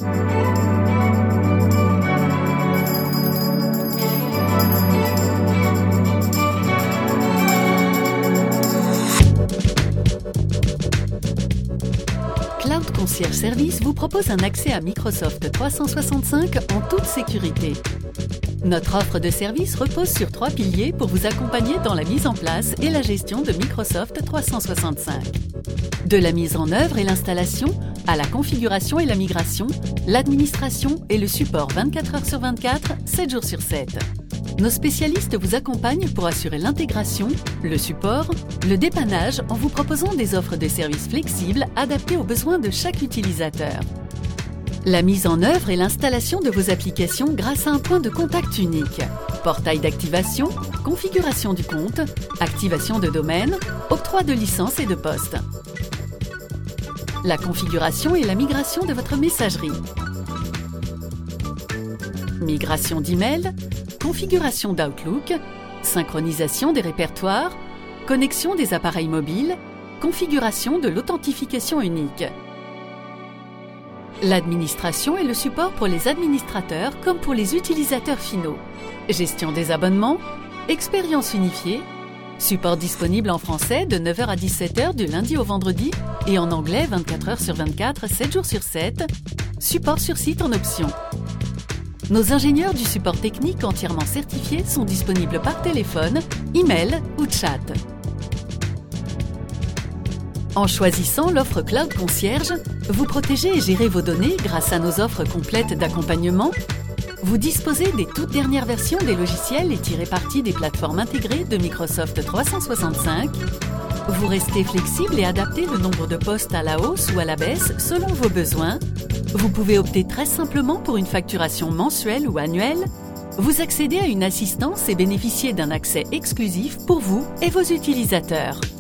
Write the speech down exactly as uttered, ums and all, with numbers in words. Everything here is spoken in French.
Cloud Concierge Service vous propose un accès à Microsoft trois cent soixante-cinq en toute sécurité. Notre offre de service repose sur trois piliers pour vous accompagner dans la mise en place et la gestion de Microsoft trois cent soixante-cinq. De la mise en œuvre et l'installation, à la configuration et la migration, l'administration et le support vingt-quatre heures sur vingt-quatre, sept jours sur sept. Nos spécialistes vous accompagnent pour assurer l'intégration, le support, le dépannage en vous proposant des offres de services flexibles adaptées aux besoins de chaque utilisateur. La mise en œuvre et l'installation de vos applications grâce à un point de contact unique. Portail d'activation, configuration du compte, activation de domaine, octroi de licence et de poste. La configuration et la migration de votre messagerie. Migration d'email, configuration d'Outlook, synchronisation des répertoires, connexion des appareils mobiles, configuration de l'authentification unique. L'administration et le support pour les administrateurs comme pour les utilisateurs finaux. Gestion des abonnements, expérience unifiée, support disponible en français de neuf heures à dix-sept heures du lundi au vendredi et en anglais vingt-quatre heures sur vingt-quatre, sept jours sur sept, support sur site en option. Nos ingénieurs du support technique entièrement certifiés sont disponibles par téléphone, email ou chat. En choisissant l'offre Cloud Concierge, vous protégez et gérez vos données grâce à nos offres complètes d'accompagnement. Vous disposez des toutes dernières versions des logiciels et tirez parti des plateformes intégrées de Microsoft trois cent soixante-cinq. Vous restez flexible et adaptez le nombre de postes à la hausse ou à la baisse selon vos besoins. Vous pouvez opter très simplement pour une facturation mensuelle ou annuelle. Vous accédez à une assistance et bénéficiez d'un accès exclusif pour vous et vos utilisateurs.